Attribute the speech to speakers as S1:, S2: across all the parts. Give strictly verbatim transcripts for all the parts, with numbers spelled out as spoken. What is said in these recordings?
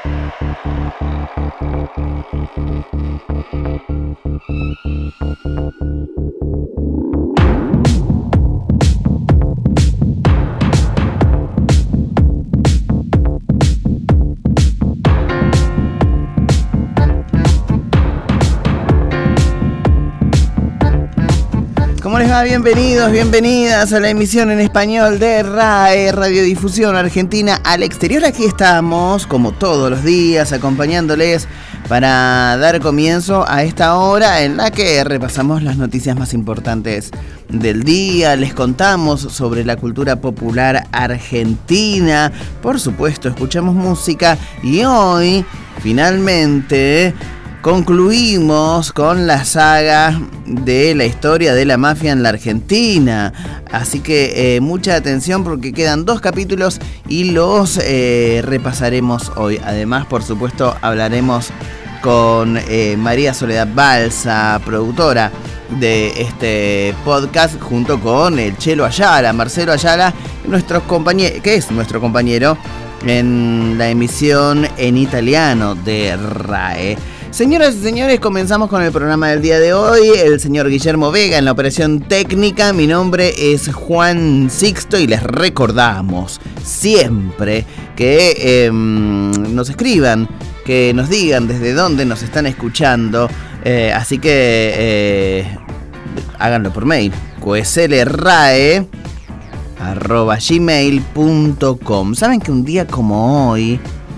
S1: ¿Cómo les va? Bienvenidos, bienvenidas a la emisión en español de R A E, Radiodifusión Argentina al Exterior. Aquí estamos, como todos los días, acompañándoles para dar comienzo a esta hora en la que repasamos las noticias más importantes del día, les contamos sobre la cultura popular argentina, por supuesto, escuchamos música y hoy, finalmente, concluimos con la saga de la historia de la mafia en la Argentina. Así que eh, mucha atención porque quedan dos capítulos y los eh, repasaremos hoy. Además, por supuesto, hablaremos con eh, María Soledad Balsa, productora de este podcast, junto con el Chelo Ayala, Marcelo Ayala, nuestro compañero, que es nuestro compañero en la emisión en italiano de R A E. Señoras y señores, comenzamos con el programa del día de hoy. El señor Guillermo Vega en la operación técnica. Mi nombre es Juan Sixto y les recordamos siempre que eh, nos escriban, que nos digan desde dónde nos están escuchando. Eh, así que eh, háganlo por mail. cueslrae arroba gmail punto com. Saben que un día como hoy,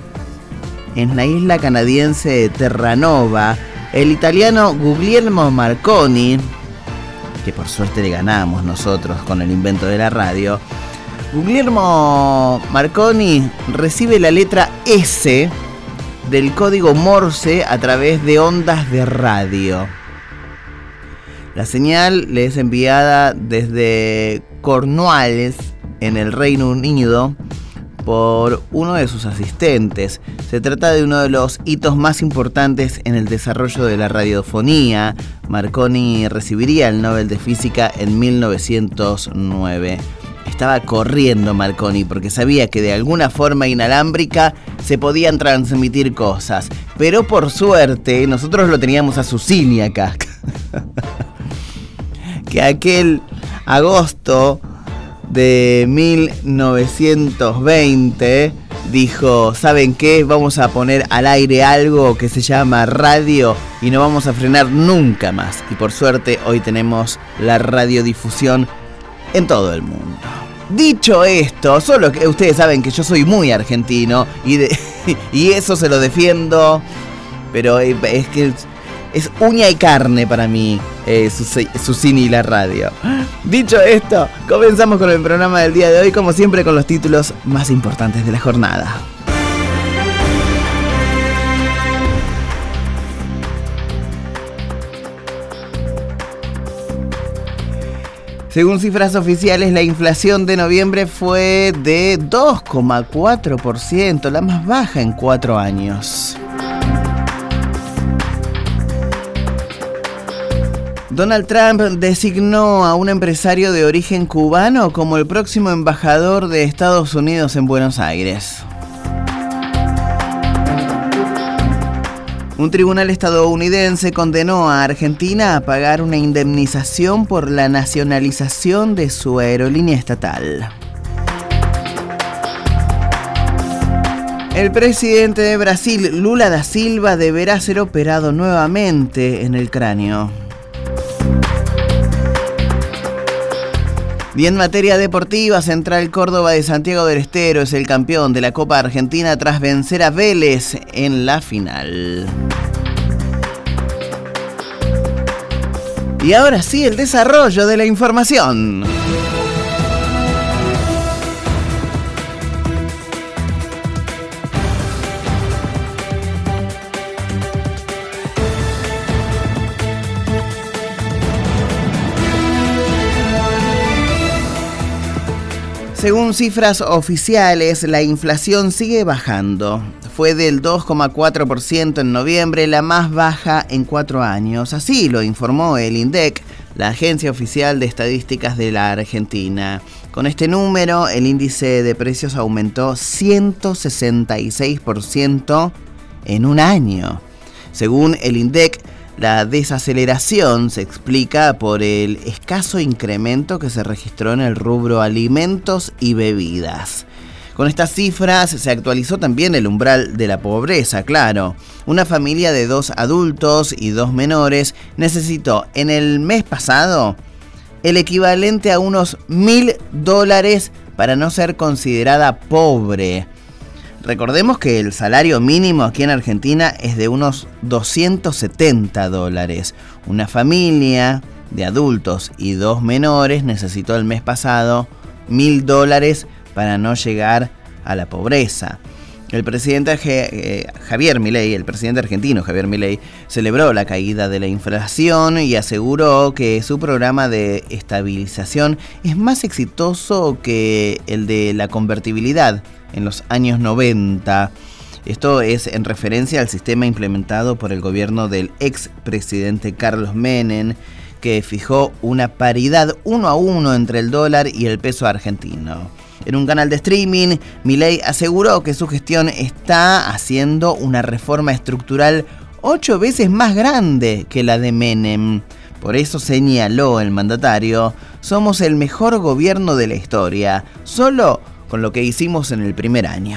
S1: en la isla canadiense de Terranova, el italiano Guglielmo Marconi, que por suerte le ganamos nosotros con el invento de la radio, Guglielmo Marconi recibe la letra S del código Morse a través de ondas de radio. La señal le es enviada desde Cornwalls, en el Reino Unido, por uno de sus asistentes. Se trata de uno de los hitos más importantes en el desarrollo de la radiofonía. Marconi recibiría el Nobel de Física en mil novecientos nueve. Estaba corriendo Marconi porque sabía que de alguna forma inalámbrica se podían transmitir cosas. Pero por suerte nosotros lo teníamos a Susini acá. Que aquel agosto de mil novecientos veinte dijo: ¿saben qué? Vamos a poner al aire algo que se llama radio y no vamos a frenar nunca más. Y por suerte hoy tenemos la radiodifusión en todo el mundo. Dicho esto, solo que ustedes saben que yo soy muy argentino y, de, y eso se lo defiendo, pero es que es uña y carne para mí, eh, Susini y la radio. Dicho esto, comenzamos con el programa del día de hoy, como siempre con los títulos más importantes de la jornada. Según cifras oficiales, la inflación de noviembre fue de dos coma cuatro por ciento, la más baja en cuatro años. Donald Trump designó a un empresario de origen cubano como el próximo embajador de Estados Unidos en Buenos Aires. Un tribunal estadounidense condenó a Argentina a pagar una indemnización por la nacionalización de su aerolínea estatal. El presidente de Brasil, Lula da Silva, deberá ser operado nuevamente en el cráneo. Y en materia deportiva, Central Córdoba de Santiago del Estero es el campeón de la Copa Argentina tras vencer a Vélez en la final. Y ahora sí, el desarrollo de la información. Según cifras oficiales, la inflación sigue bajando. Fue del dos coma cuatro por ciento en noviembre, la más baja en cuatro años. Así lo informó el INDEC la Agencia Oficial de Estadísticas de la Argentina. Con este número, el índice de precios aumentó ciento sesenta y seis por ciento en un año. Según el INDEC, la desaceleración se explica por el escaso incremento que se registró en el rubro alimentos y bebidas. Con estas cifras se actualizó también el umbral de la pobreza, claro. Una familia de dos adultos y dos menores necesitó en el mes pasado el equivalente a unos mil dólares para no ser considerada pobre. Recordemos que el salario mínimo aquí en Argentina es de unos doscientos setenta dólares. Una familia de adultos y dos menores necesitó el mes pasado mil dólares para no llegar a la pobreza. El presidente eh, Javier Milei, el presidente argentino Javier Milei, celebró la caída de la inflación y aseguró que su programa de estabilización es más exitoso que el de la convertibilidad en los años noventa. Esto es en referencia al sistema implementado por el gobierno del expresidente Carlos Menem, que fijó una paridad uno a uno entre el dólar y el peso argentino. En un canal de streaming, Milei aseguró que su gestión está haciendo una reforma estructural ocho veces más grande que la de Menem. Por eso señaló el mandatario: somos el mejor gobierno de la historia, solo con lo que hicimos en el primer año.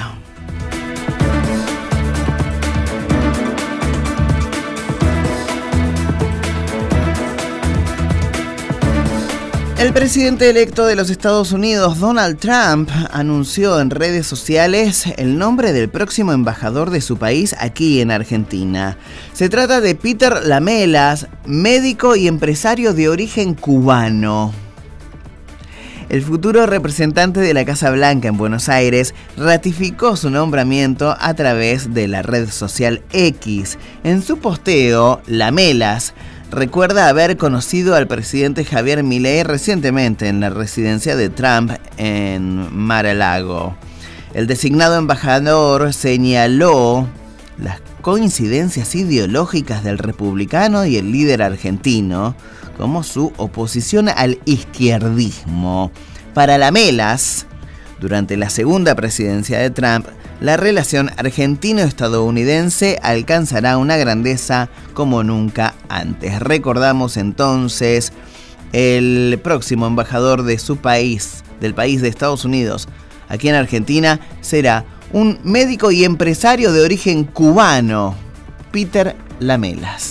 S1: El presidente electo de los Estados Unidos, Donald Trump, anunció en redes sociales el nombre del próximo embajador de su país aquí en Argentina. Se trata de Peter Lamelas, médico y empresario de origen cubano. El futuro representante de la Casa Blanca en Buenos Aires ratificó su nombramiento a través de la red social X. En su posteo, Lamelas recuerda haber conocido al presidente Javier Milei recientemente en la residencia de Trump en Mar-a-Lago. El designado embajador señaló las coincidencias ideológicas del republicano y el líder argentino, como su oposición al izquierdismo. Para Lamelas, durante la segunda presidencia de Trump, la relación argentino-estadounidense alcanzará una grandeza como nunca antes. Recordamos entonces, el próximo embajador de su país, del país de Estados Unidos, aquí en Argentina, será un médico y empresario de origen cubano, Peter Lamelas.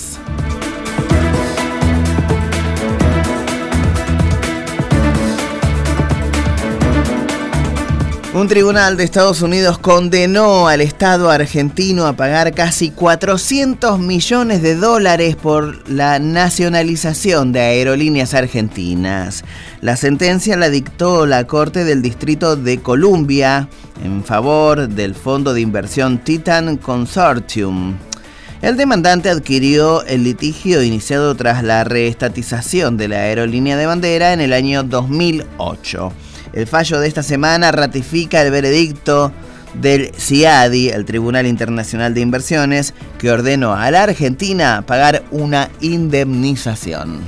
S1: Un tribunal de Estados Unidos condenó al Estado argentino a pagar casi cuatrocientos millones de dólares por la nacionalización de Aerolíneas Argentinas. La sentencia la dictó la Corte del Distrito de Columbia en favor del fondo de inversión Titan Consortium. El demandante adquirió el litigio iniciado tras la reestatización de la aerolínea de bandera en el año dos mil ocho. El fallo de esta semana ratifica el veredicto del C I A D I, el Tribunal Internacional de Inversiones, que ordenó a la Argentina pagar una indemnización.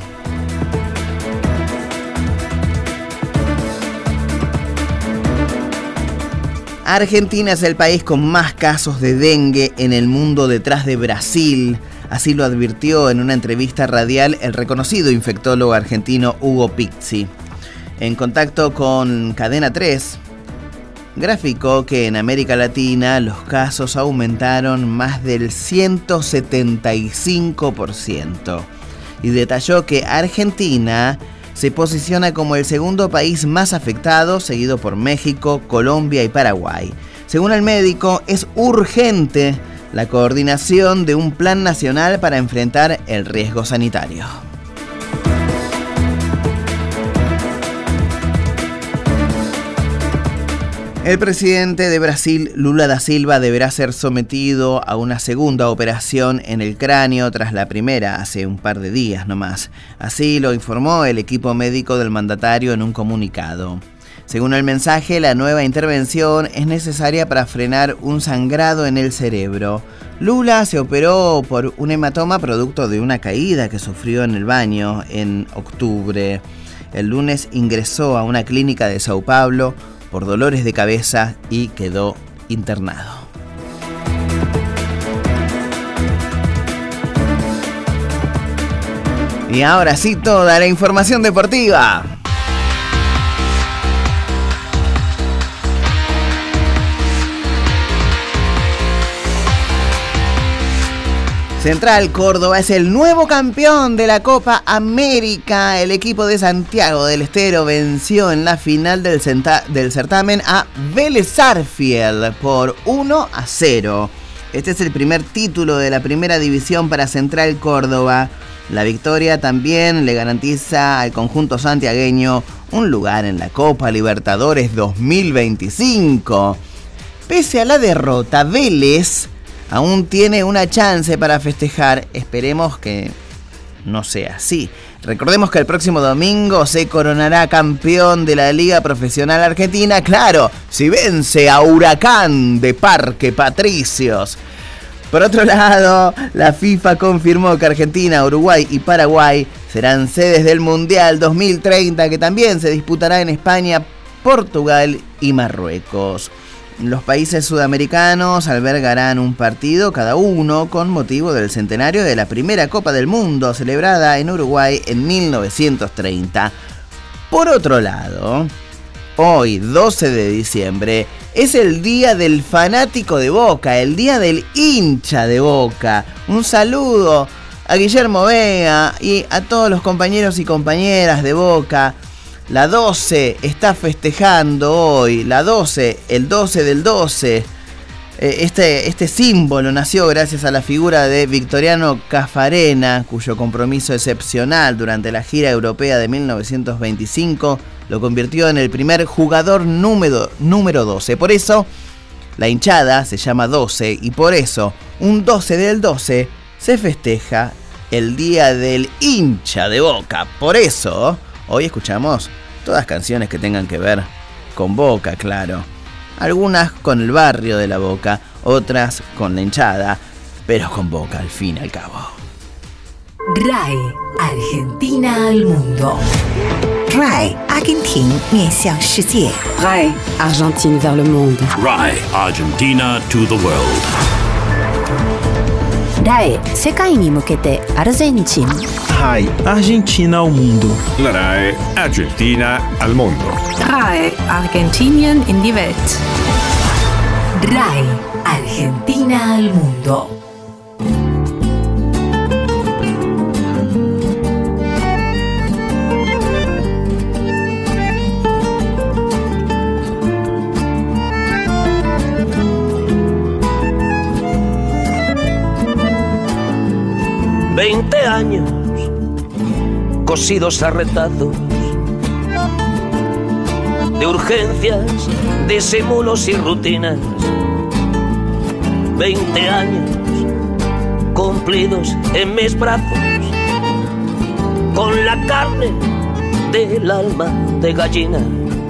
S1: Argentina es el país con más casos de dengue en el mundo, detrás de Brasil. Así lo advirtió en una entrevista radial el reconocido infectólogo argentino Hugo Pizzi. En contacto con Cadena tres, graficó que en América Latina los casos aumentaron más del ciento setenta y cinco por ciento y detalló que Argentina se posiciona como el segundo país más afectado, seguido por México, Colombia y Paraguay. Según el médico, es urgente la coordinación de un plan nacional para enfrentar el riesgo sanitario. El presidente de Brasil, Lula da Silva, deberá ser sometido a una segunda operación en el cráneo tras la primera hace un par de días nomás. Así lo informó el equipo médico del mandatario en un comunicado. Según el mensaje, la nueva intervención es necesaria para frenar un sangrado en el cerebro. Lula se operó por un hematoma producto de una caída que sufrió en el baño en octubre. El lunes ingresó a una clínica de Sao Paulo por dolores de cabeza y quedó internado. Y ahora sí, toda la información deportiva. Central Córdoba es el nuevo campeón de la Copa América. El equipo de Santiago del Estero venció en la final del, centa- del certamen a Vélez Sarsfield por uno a cero. Este es el primer título de la primera división para Central Córdoba. La victoria también le garantiza al conjunto santiagueño un lugar en la Copa Libertadores dos mil veinticinco. Pese a la derrota, Vélez aún tiene una chance para festejar. Esperemos que no sea así. Recordemos que el próximo domingo se coronará campeón de la Liga Profesional Argentina, claro, si vence a Huracán de Parque Patricios. Por otro lado, la FIFA confirmó que Argentina, Uruguay y Paraguay serán sedes del Mundial dos mil treinta, que también se disputará en España, Portugal y Marruecos. Los países sudamericanos albergarán un partido cada uno con motivo del centenario de la primera Copa del Mundo celebrada en Uruguay en mil novecientos treinta. Por otro lado, hoy, doce de diciembre, es el día del fanático de Boca, el día del hincha de Boca. Un saludo a Guillermo Vega y a todos los compañeros y compañeras de Boca. La doce está festejando hoy, la doce, el doce del doce. Este, este símbolo nació gracias a la figura de Victoriano Caffarena, cuyo compromiso excepcional durante la gira europea de mil novecientos veinticinco lo convirtió en el primer jugador número, número doce. Por eso, la hinchada se llama doce y por eso, un doce del doce se festeja el día del hincha de Boca. Por eso, hoy escuchamos todas canciones que tengan que ver con Boca, claro. Algunas con el barrio de la Boca, otras con la hinchada, pero con Boca al fin y al cabo.
S2: R A E Argentina al mundo.
S3: R A E Argentina 面向世界.
S4: R A E Argentine vers le monde.
S5: R A E Argentina to the world.
S4: R A E 世界に向けてアルゼンチン.
S6: R A E Argentina ao mundo.
S5: La R A E Argentina al mundo.
S7: R A E Argentinien in die Welt.
S2: R A E Argentina al mundo.
S8: Veinte años cosidos a retazos de urgencias, disimulos y rutinas. Veinte años cumplidos en mis brazos con la carne del alma de gallina.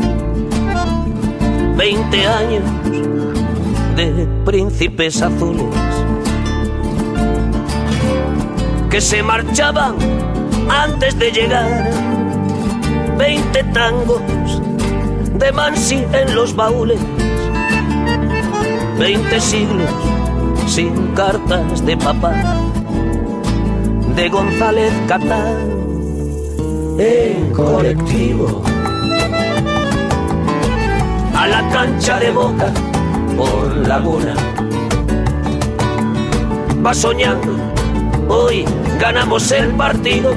S8: Veinte años de príncipes azules que se marchaban antes de llegar. Veinte tangos de Mansi en los baúles. Veinte siglos sin cartas de papá, de González Catán en colectivo a la cancha de Boca por Laguna. Va soñando, hoy ganamos el partido.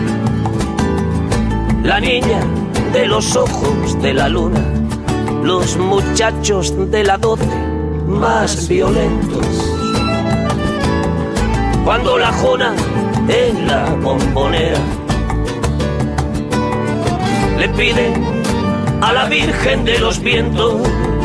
S8: La niña de los ojos de la luna, los muchachos de la doce más violentos. Cuando la jona en la bombonera le pide a la Virgen de los Vientos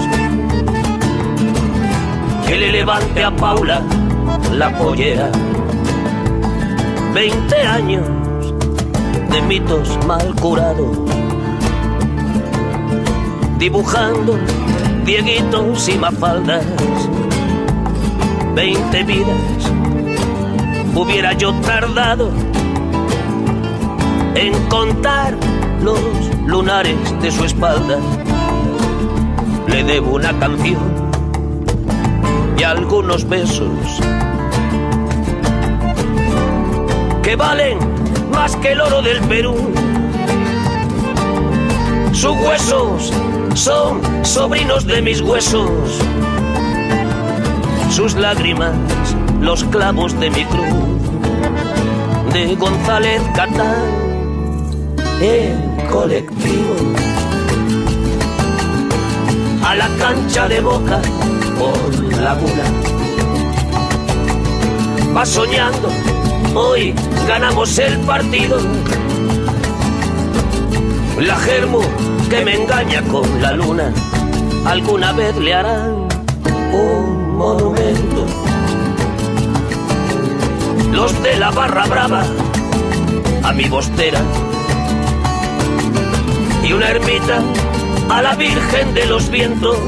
S8: que le levante a Paula la pollera. Veinte años de mitos mal curados, dibujando dieguitos y mafaldas. Veinte vidas hubiera yo tardado en contar los lunares de su espalda. Le debo una canción y algunos besos que valen más que el oro del Perú. Sus huesos son sobrinos de mis huesos, sus lágrimas los clavos de mi cruz. De González Catán, el colectivo, a la cancha de Boca por Laguna. Va soñando, hoy ganamos el partido. La germo que me engaña con la luna, alguna vez le harán un monumento. Los de la barra brava a mi Bostera, y una ermita a la Virgen de los Vientos,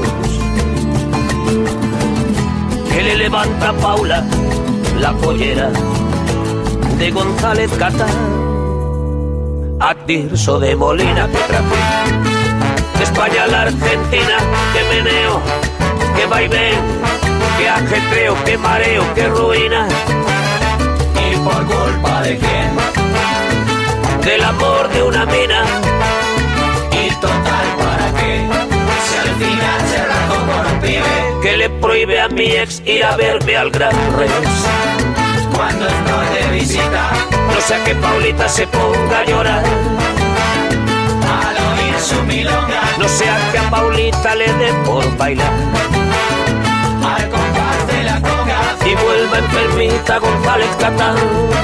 S8: que le levanta a Paula la pollera. De González Catán a Tirso de Molina, que traje de España a la Argentina, que meneo, que vaivén, que ajetreo, que mareo, que ruina. ¿Y por culpa de quién? Del amor de una mina. ¿Y total para qué? Si al final se rajó por un pibe que le prohíbe a mi ex ir a verme al Gran Rex. Cuando estoy de visita, no sea que Paulita se ponga a llorar al oír su milonga, no sea que a Paulita le dé por bailar al compás de la conga y vuelva enfermita González Catán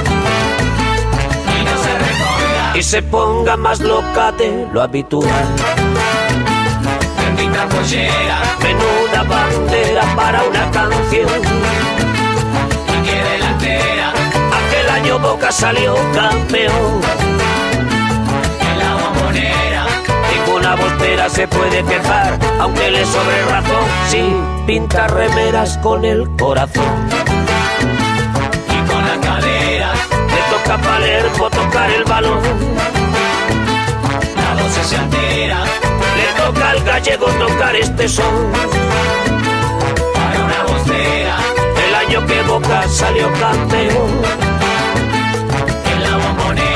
S8: y no se reponga y se ponga más loca de lo habitual. Bendita pollera, menuda bandera para una canción. Y que delantera, aquel año Boca salió campeón. En la Bombonera, ninguna Bostera se puede quejar, aunque le sobre razón, sí, pinta remeras con el corazón. Y con la cadera, le toca a Palermo tocar el balón. La doce se altera, le toca al gallego tocar este son. Para una Bostera, el año que Boca salió campeón. En la Bombonera.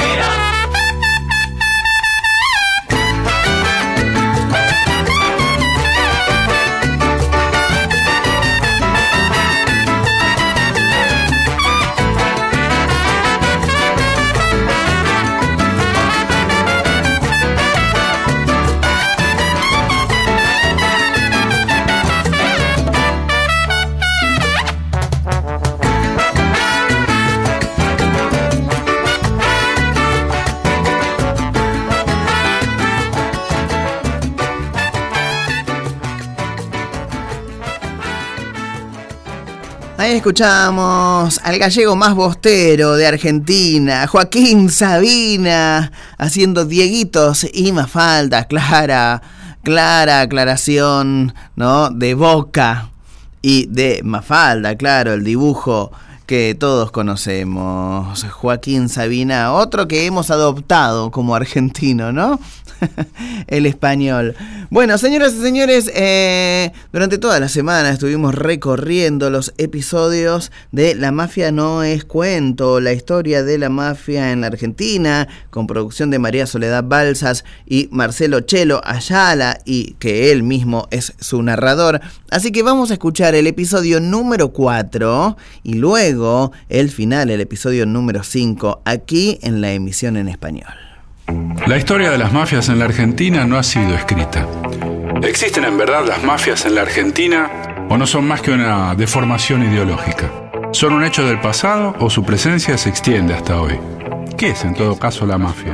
S1: Ahí escuchamos al gallego más bostero de Argentina, Joaquín Sabina, haciendo dieguitos y mafaldas, clara, clara aclaración, ¿no? De Boca y de Mafalda, claro, el dibujo que todos conocemos. Joaquín Sabina, otro que hemos adoptado como argentino, ¿no? El español. Bueno, señoras y señores, eh, durante toda la semana estuvimos recorriendo los episodios de La Mafia no es cuento, la historia de la mafia en la Argentina, con producción de María Soledad Balsas y Marcelo Chelo Ayala, y que él mismo es su narrador. Así que vamos a escuchar el episodio número cuatro y luego el final, el episodio número cinco, aquí en la emisión en español.
S9: La historia de las mafias en la Argentina no ha sido escrita. ¿Existen en verdad las mafias en la Argentina o no son más que una deformación ideológica? ¿Son un hecho del pasado o su presencia se extiende hasta hoy? ¿Qué es en todo caso la mafia?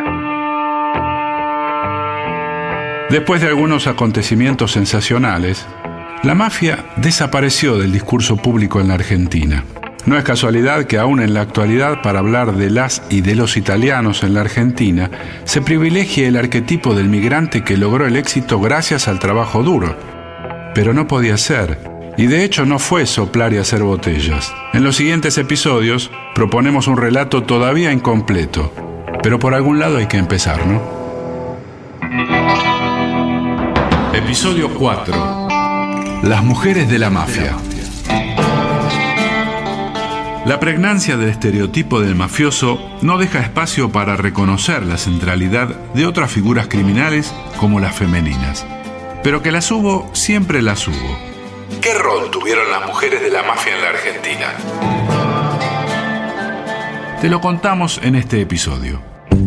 S9: Después de algunos acontecimientos sensacionales, la mafia desapareció del discurso público en la Argentina. No es casualidad que aún en la actualidad, para hablar de las y de los italianos en la Argentina, se privilegie el arquetipo del migrante que logró el éxito gracias al trabajo duro. Pero no podía ser, y de hecho no fue soplar y hacer botellas. En los siguientes episodios proponemos un relato todavía incompleto, pero por algún lado hay que empezar, ¿no? Episodio cuatro. Las mujeres de la mafia. La pregnancia del estereotipo del mafioso no deja espacio para reconocer la centralidad de otras figuras criminales como las femeninas. Pero que las hubo, siempre las hubo. ¿Qué rol tuvieron las mujeres de la mafia en la Argentina? Te lo contamos en este episodio.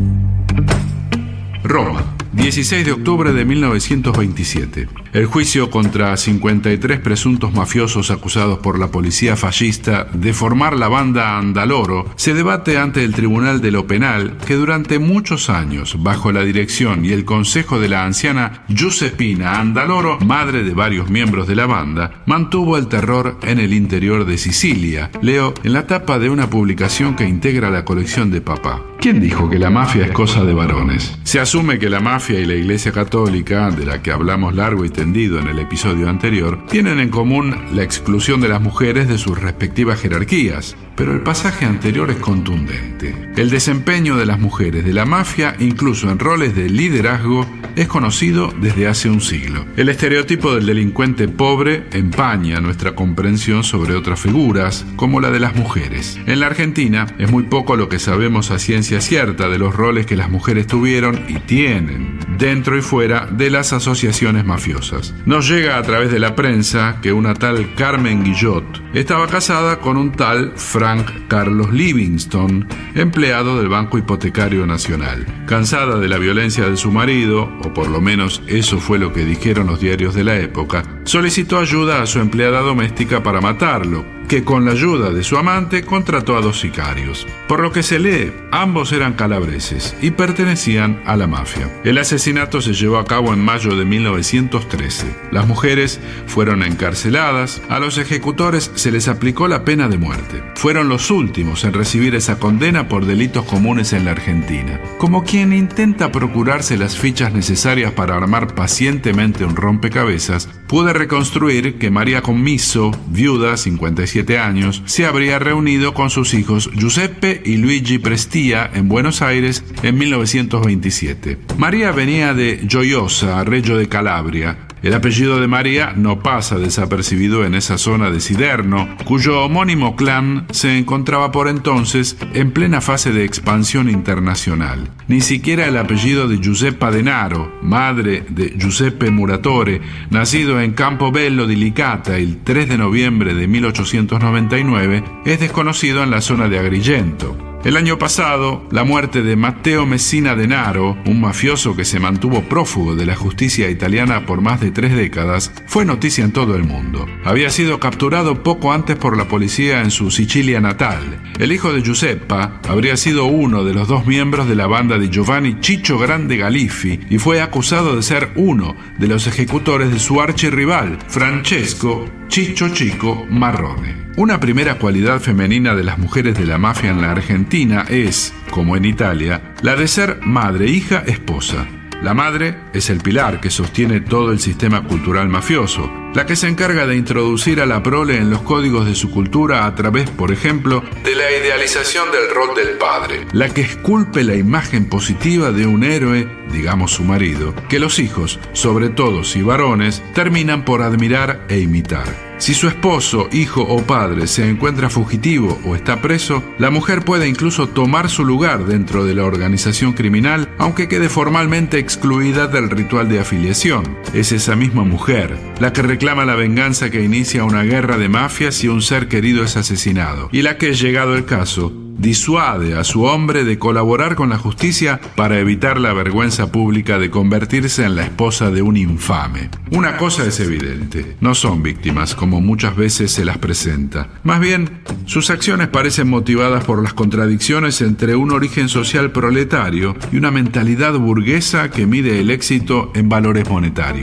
S9: Roma, dieciséis de octubre de mil novecientos veintisiete. El juicio contra cincuenta y tres presuntos mafiosos acusados por la policía fascista de formar la banda Andaloro se debate ante el Tribunal de lo Penal, que durante muchos años, bajo la dirección y el consejo de la anciana Giuseppina Andaloro, madre de varios miembros de la banda, mantuvo el terror en el interior de Sicilia. Leo en la tapa de una publicación que integra la colección de papá. ¿Quién dijo que la mafia es cosa de varones? Se asume que la mafia y la Iglesia Católica, de la que hablamos largo y tendido en el episodio anterior, tienen en común la exclusión de las mujeres de sus respectivas jerarquías. Pero el pasaje anterior es contundente. El desempeño de las mujeres de la mafia, incluso en roles de liderazgo, es conocido desde hace un siglo. El estereotipo del delincuente pobre empaña nuestra comprensión sobre otras figuras, como la de las mujeres. En la Argentina es muy poco lo que sabemos a ciencia cierta de los roles que las mujeres tuvieron y tienen dentro y fuera de las asociaciones mafiosas. Nos llega a través de la prensa que una tal Carmen Guillot estaba casada con un tal Frank Carlos Livingston, empleado del Banco Hipotecario Nacional. Cansada de la violencia de su marido, o por lo menos eso fue lo que dijeron los diarios de la época, solicitó ayuda a su empleada doméstica para matarlo, que con la ayuda de su amante contrató a dos sicarios. Por lo que se lee, ambos eran calabreses y pertenecían a la mafia. El asesinato se llevó a cabo en mayo de mil novecientos trece. Las mujeres fueron encarceladas, a los ejecutores se les aplicó la pena de muerte. Fueron los últimos en recibir esa condena por delitos comunes en la Argentina. Como quien intenta procurarse las fichas necesarias para armar pacientemente un rompecabezas, pude reconstruir que María Commisso, viuda, cincuenta y siete años, se habría reunido con sus hijos Giuseppe y Luigi Prestia en Buenos Aires en mil novecientos veintisiete. María venía de Gioiosa, Reggio de Calabria. El apellido de María no pasa desapercibido en esa zona de Siderno, cuyo homónimo clan se encontraba por entonces en plena fase de expansión internacional. Ni siquiera el apellido de Giuseppa Denaro, madre de Giuseppe Muratore, nacido en Campobello di Licata el tres de noviembre de mil ochocientos noventa y nueve, es desconocido en la zona de Agrigento. El año pasado, la muerte de Matteo Messina Denaro, un mafioso que se mantuvo prófugo de la justicia italiana por más de tres décadas, fue noticia en todo el mundo. Había sido capturado poco antes por la policía en su Sicilia natal. El hijo de Giuseppa habría sido uno de los dos miembros de la banda de Giovanni Ciccio Grande Galiffi y fue acusado de ser uno de los ejecutores de su archirrival, Francesco Ciccio Chico Marrone. Una primera cualidad femenina de las mujeres de la mafia en la Argentina es, como en Italia, la de ser madre, hija, esposa. La madre es el pilar que sostiene todo el sistema cultural mafioso, la que se encarga de introducir a la prole en los códigos de su cultura a través, por ejemplo, de la idealización del rol del padre, la que esculpe la imagen positiva de un héroe, digamos su marido, que los hijos, sobre todo si varones, terminan por admirar e imitar. Si su esposo, hijo o padre se encuentra fugitivo o está preso, la mujer puede incluso tomar su lugar dentro de la organización criminal, aunque quede formalmente excluida del ritual de afiliación. Es esa misma mujer la que reclama la venganza que inicia una guerra de mafias si un ser querido es asesinado, y la que, llegado el caso, disuade a su hombre de colaborar con la justicia para evitar la vergüenza pública de convertirse en la esposa de un infame. Una cosa es evidente, no son víctimas como muchas veces se las presenta. Más bien, sus acciones parecen motivadas por las contradicciones entre un origen social proletario y una mentalidad burguesa que mide el éxito en valores monetarios.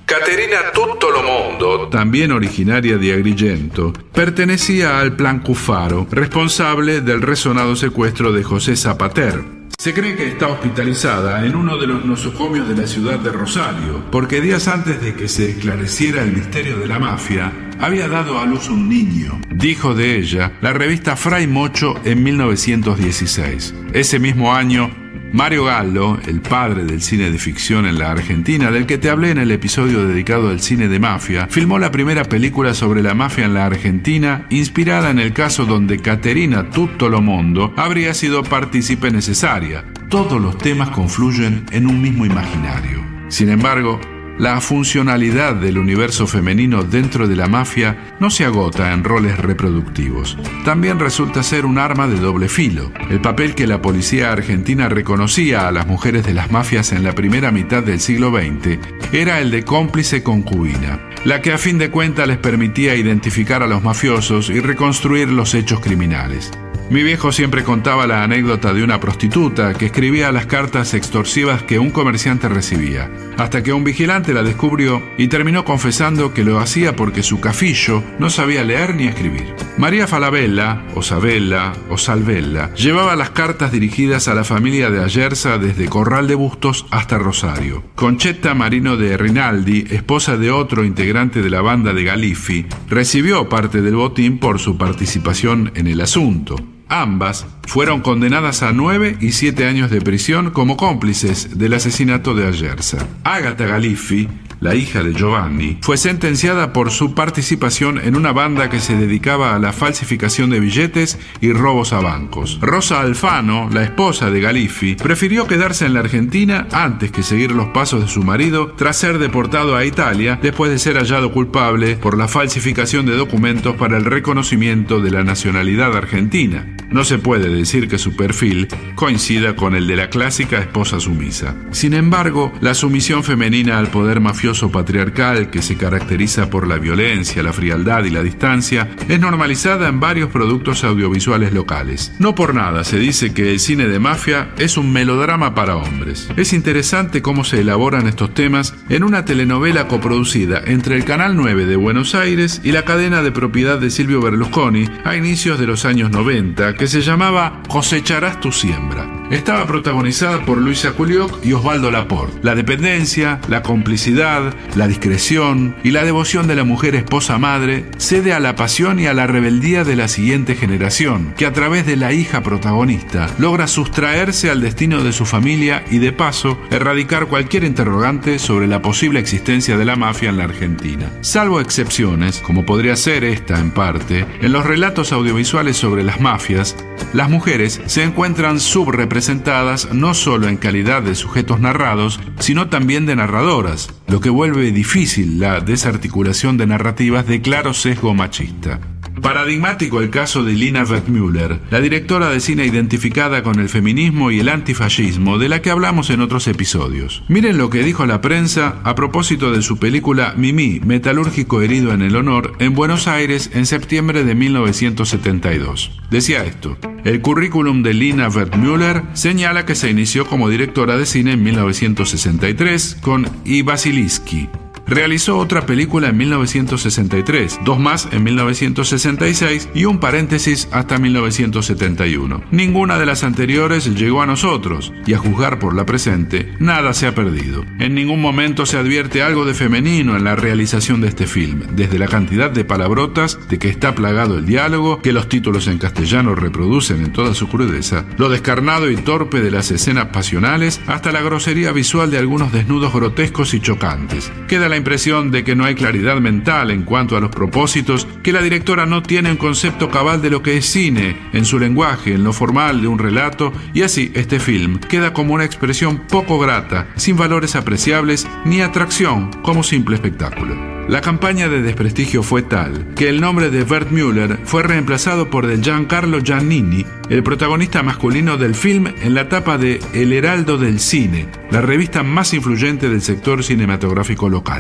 S9: Caterina Tuttolomondo, también originaria de Agrigento, pertenecía al Plan Cuffaro, responsable del resonado secuestro de José Zapater. Se cree que está hospitalizada en uno de los nosocomios de la ciudad de Rosario, porque días antes de que se esclareciera el misterio de la mafia, había dado a luz un niño, dijo de ella la revista Fray Mocho en mil novecientos dieciséis. Ese mismo año, Mario Gallo, el padre del cine de ficción en la Argentina, del que te hablé en el episodio dedicado al cine de mafia, filmó la primera película sobre la mafia en la Argentina, inspirada en el caso donde Caterina Tuttolomondo habría sido partícipe necesaria. Todos los temas confluyen en un mismo imaginario. Sin embargo, la funcionalidad del universo femenino dentro de la mafia no se agota en roles reproductivos. También resulta ser un arma de doble filo. El papel que la policía argentina reconocía a las mujeres de las mafias en la primera mitad del siglo veinte era el de cómplice concubina, la que a fin de cuentas les permitía identificar a los mafiosos y reconstruir los hechos criminales. Mi viejo siempre contaba la anécdota de una prostituta que escribía las cartas extorsivas que un comerciante recibía, hasta que un vigilante la descubrió y terminó confesando que lo hacía porque su cafillo no sabía leer ni escribir. María Falabella, o Sabella, o Salvella, llevaba las cartas dirigidas a la familia de Ayerza desde Corral de Bustos hasta Rosario. Conchetta Marino de Rinaldi, esposa de otro integrante de la banda de Galiffi, recibió parte del botín por su participación en el asunto. Ambas fueron condenadas a nueve y siete años de prisión como cómplices del asesinato de Ayerza. Agata Galiffi, la hija de Giovanni, fue sentenciada por su participación en una banda que se dedicaba a la falsificación de billetes y robos a bancos. Rosa Alfano, la esposa de Galiffi, prefirió quedarse en la Argentina antes que seguir los pasos de su marido tras ser deportado a Italia después de ser hallado culpable por la falsificación de documentos para el reconocimiento de la nacionalidad argentina. No se puede decir que su perfil coincida con el de la clásica esposa sumisa. Sin embargo, la sumisión femenina al poder mafioso patriarcal, que se caracteriza por la violencia, la frialdad y la distancia, es normalizada en varios productos audiovisuales locales. No por nada se dice que el cine de mafia es un melodrama para hombres. Es interesante cómo se elaboran estos temas en una telenovela coproducida entre el Canal nueve de Buenos Aires y la cadena de propiedad de Silvio Berlusconi a inicios de los años noventa, que se llamaba Cosecharás tu siembra. Estaba protagonizada por Luisa Culioc y Osvaldo Laporte. La dependencia, la complicidad, la discreción y la devoción de la mujer esposa madre cede a la pasión y a la rebeldía de la siguiente generación, que a través de la hija protagonista logra sustraerse al destino de su familia y de paso erradicar cualquier interrogante sobre la posible existencia de la mafia en la Argentina. Salvo excepciones, como podría ser esta en parte, en los relatos audiovisuales sobre las mafias, las mujeres se encuentran subrepresentadas no solo en calidad de sujetos narrados, sino también de narradoras, lo que vuelve difícil la desarticulación de narrativas de claro sesgo machista. Paradigmático el caso de Lina Wertmüller, la directora de cine identificada con el feminismo y el antifascismo de la que hablamos en otros episodios. Miren lo que dijo la prensa a propósito de su película Mimi, metalúrgico herido en el honor, en Buenos Aires en septiembre de mil novecientos setenta y dos. Decía esto: el currículum de Lina Wertmüller señala que se inició como directora de cine en mil novecientos sesenta y tres con I Basiliski. Realizó otra película en mil novecientos sesenta y tres, dos más en mil novecientos sesenta y seis y un paréntesis hasta mil novecientos setenta y uno. Ninguna de las anteriores llegó a nosotros y, a juzgar por la presente, nada se ha perdido. En ningún momento se advierte algo de femenino en la realización de este film, desde la cantidad de palabrotas de que está plagado el diálogo, que los títulos en castellano reproducen en toda su crudeza, lo descarnado y torpe de las escenas pasionales, hasta la grosería visual de algunos desnudos grotescos y chocantes. Queda la impresión de que no hay claridad mental en cuanto a los propósitos, que la directora no tiene un concepto cabal de lo que es cine, en su lenguaje, en lo formal de un relato, y así este film queda como una expresión poco grata, sin valores apreciables ni atracción como simple espectáculo. La campaña de desprestigio fue tal que el nombre de Wertmüller fue reemplazado por de Giancarlo Giannini, el protagonista masculino del film, en la tapa de El Heraldo del Cine, la revista más influyente del sector cinematográfico local.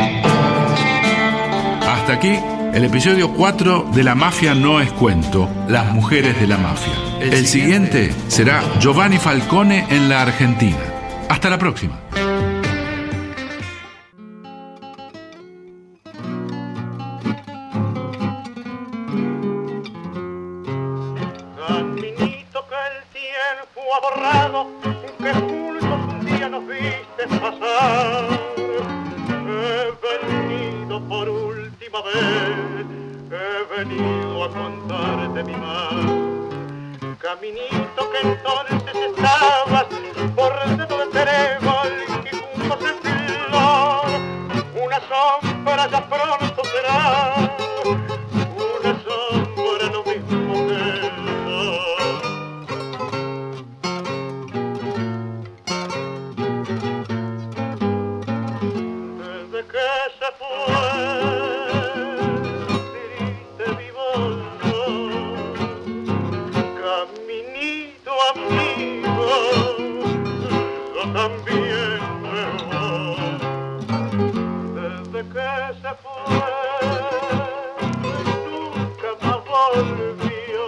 S9: Hasta aquí el episodio cuatro de La Mafia no es cuento, las mujeres de la mafia. El siguiente será Giovanni Falcone en la Argentina. Hasta la próxima.
S10: borrado que juntos un día nos viste pasar. He venido por última vez, he venido a contarte mi mal. Caminito que entonces estabas por dentro de trébol y juntos en flor. Una sombra ya pronto será, una sombra lo mismo que el sol. Desde que se fue triste mi bolso, caminito amigo, yo también me voy. Desde que se fue nunca más volvió,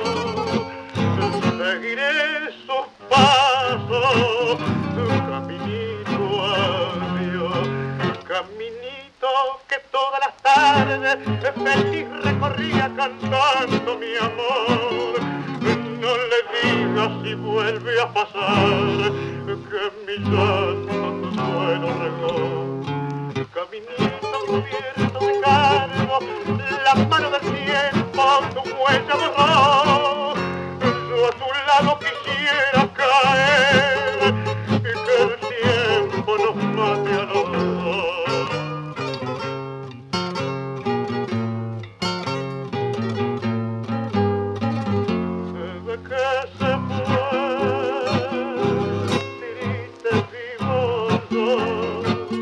S10: seguiré sus pasos, caminito adiós, caminito que todas las tardes feliz recorría cantando mi amor. No le digas si vuelve a pasar que mi llanto tu suelo regó. Caminito cubierto de cargo, la mano del tiempo tu huella borró. Yo a tu lado quisiera caer y que el tiempo nos mate a los dos. Desde que se fue triste vivoso,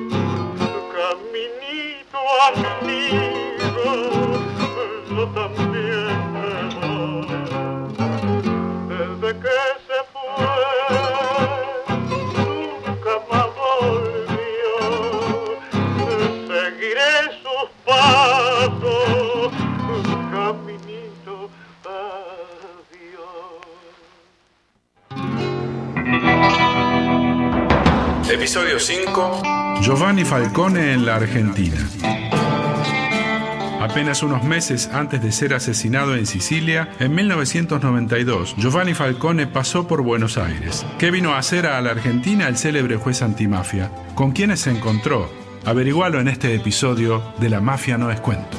S10: caminito amigo, yo también me voy. Desde que se fue nunca más volvió, seguiré sus pasos, caminito adiós.
S9: Episodio cinco. Giovanni Falcone en la Argentina. Apenas unos meses antes de ser asesinado en Sicilia, en mil novecientos noventa y dos, Giovanni Falcone pasó por Buenos Aires. ¿Qué vino a hacer a la Argentina el célebre juez antimafia? ¿Con quiénes se encontró? Averigualo en este episodio de La Mafia no es cuento.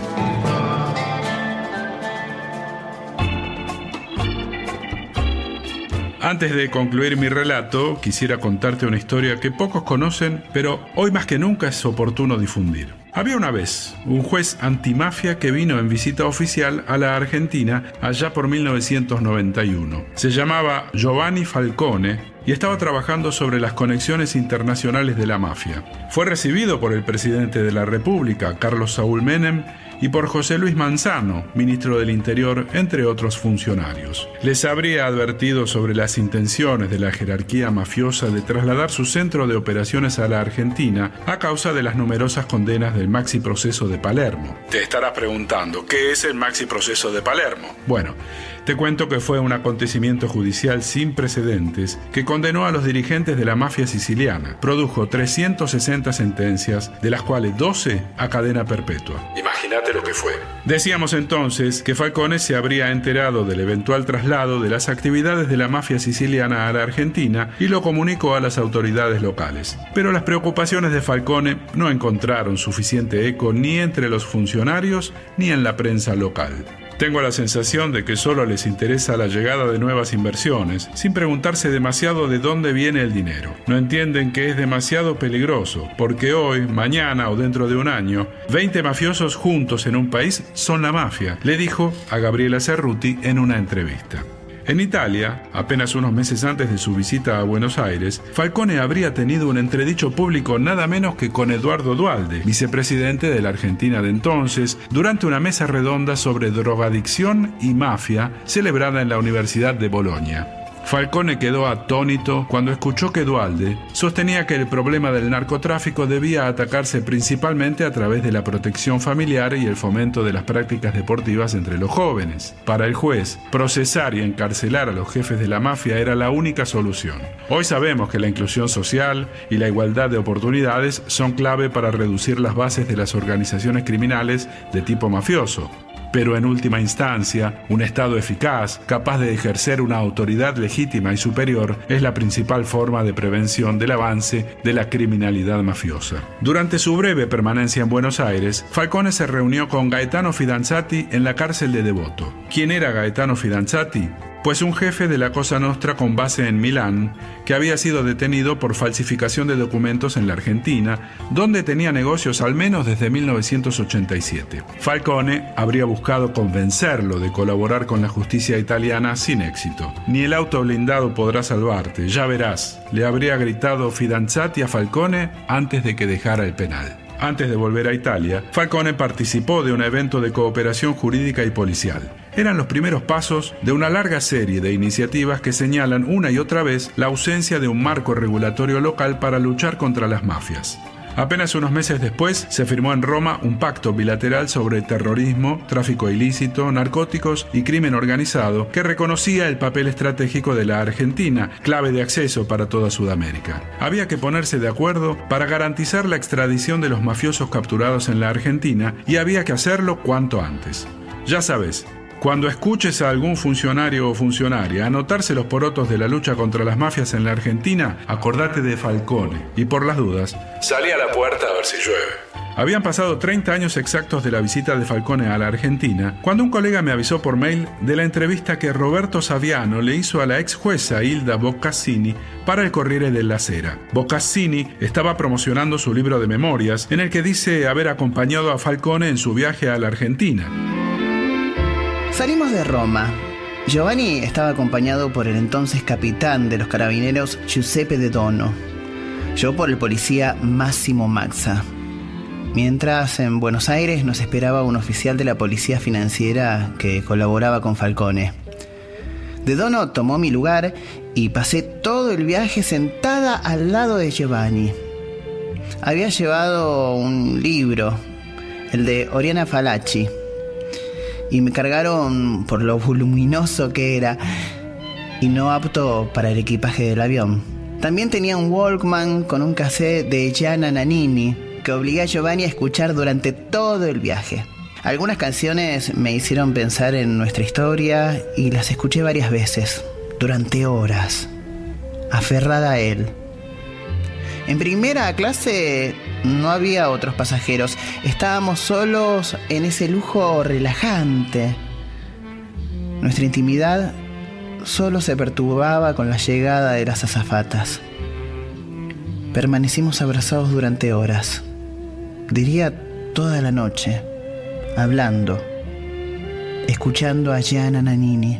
S9: Antes de concluir mi relato, quisiera contarte una historia que pocos conocen, pero hoy más que nunca es oportuno difundir. Había una vez un juez antimafia que vino en visita oficial a la Argentina allá por mil novecientos noventa y uno. Se llamaba Giovanni Falcone y estaba trabajando sobre las conexiones internacionales de la mafia. Fue recibido por el presidente de la República, Carlos Saúl Menem, y por José Luis Manzano, ministro del Interior, entre otros funcionarios. Les habría advertido sobre las intenciones de la jerarquía mafiosa de trasladar su centro de operaciones a la Argentina a causa de las numerosas condenas del Maxi Proceso de Palermo. Te estarás preguntando, ¿qué es el Maxi Proceso de Palermo? Bueno, te cuento que fue un acontecimiento judicial sin precedentes que condenó a los dirigentes de la mafia siciliana. Produjo trescientas sesenta sentencias, de las cuales doce a cadena perpetua. Imagínate lo que fue. Decíamos entonces que Falcone se habría enterado del eventual traslado de las actividades de la mafia siciliana a la Argentina y lo comunicó a las autoridades locales. Pero las preocupaciones de Falcone no encontraron suficiente eco ni entre los funcionarios ni en la prensa local. Tengo la sensación de que solo les interesa la llegada de nuevas inversiones, sin preguntarse demasiado de dónde viene el dinero. No entienden que es demasiado peligroso, porque hoy, mañana o dentro de un año, veinte mafiosos juntos en un país son la mafia, le dijo a Gabriela Cerruti en una entrevista. En Italia, apenas unos meses antes de su visita a Buenos Aires, Falcone habría tenido un entredicho público nada menos que con Eduardo Duhalde, vicepresidente de la Argentina de entonces, durante una mesa redonda sobre drogadicción y mafia celebrada en la Universidad de Bolonia. Falcone quedó atónito cuando escuchó que Duhalde sostenía que el problema del narcotráfico debía atacarse principalmente a través de la protección familiar y el fomento de las prácticas deportivas entre los jóvenes. Para el juez, procesar y encarcelar a los jefes de la mafia era la única solución. Hoy sabemos que la inclusión social y la igualdad de oportunidades son clave para reducir las bases de las organizaciones criminales de tipo mafioso. Pero en última instancia, un Estado eficaz, capaz de ejercer una autoridad legítima y superior, es la principal forma de prevención del avance de la criminalidad mafiosa. Durante su breve permanencia en Buenos Aires, Falcone se reunió con Gaetano Fidanzati en la cárcel de Devoto. ¿Quién era Gaetano Fidanzati? Pues un jefe de la Cosa Nostra con base en Milán, que había sido detenido por falsificación de documentos en la Argentina, donde tenía negocios al menos desde mil novecientos ochenta y siete. Falcone habría buscado convencerlo de colaborar con la justicia italiana sin éxito. Ni el auto blindado podrá salvarte, ya verás, le habría gritado Fidanzati a Falcone antes de que dejara el penal. Antes de volver a Italia, Falcone participó de un evento de cooperación jurídica y policial. Eran los primeros pasos de una larga serie de iniciativas que señalan una y otra vez la ausencia de un marco regulatorio local para luchar contra las mafias. Apenas unos meses después, se firmó en Roma un pacto bilateral sobre terrorismo, tráfico ilícito, narcóticos y crimen organizado que reconocía el papel estratégico de la Argentina, clave de acceso para toda Sudamérica. Había que ponerse de acuerdo para garantizar la extradición de los mafiosos capturados en la Argentina y había que hacerlo cuanto antes. Ya sabes, cuando escuches a algún funcionario o funcionaria anotarse los porotos de la lucha contra las mafias en la Argentina, acordate de Falcone y por las dudas, salí a la puerta a ver si llueve. Habían pasado treinta años exactos de la visita de Falcone a la Argentina, cuando un colega me avisó por mail de la entrevista que Roberto Saviano le hizo a la ex jueza Hilda Boccassini para el Corriere della Sera. Boccassini estaba promocionando su libro de memorias, en el que dice haber acompañado a Falcone en su viaje a la Argentina.
S1: Salimos de Roma. Giovanni estaba acompañado por el entonces capitán de los carabineros Giuseppe De Dono. Yo por el policía Massimo Mazza. Mientras en Buenos Aires nos esperaba un oficial de la policía financiera que colaboraba con Falcone. De Dono tomó mi lugar y pasé todo el viaje sentada al lado de Giovanni. Había llevado un libro, el de Oriana Fallaci, y me cargaron por lo voluminoso que era y no apto para el equipaje del avión. También tenía un Walkman con un cassette de Gianna Nannini que obligué a Giovanni a escuchar durante todo el viaje. Algunas canciones me hicieron pensar en nuestra historia y las escuché varias veces, durante horas, aferrada a él. En primera clase no había otros pasajeros, estábamos solos en ese lujo relajante. Nuestra intimidad solo se perturbaba con la llegada de las azafatas. Permanecimos abrazados durante horas, diría toda la noche, hablando, escuchando a Gianna Nannini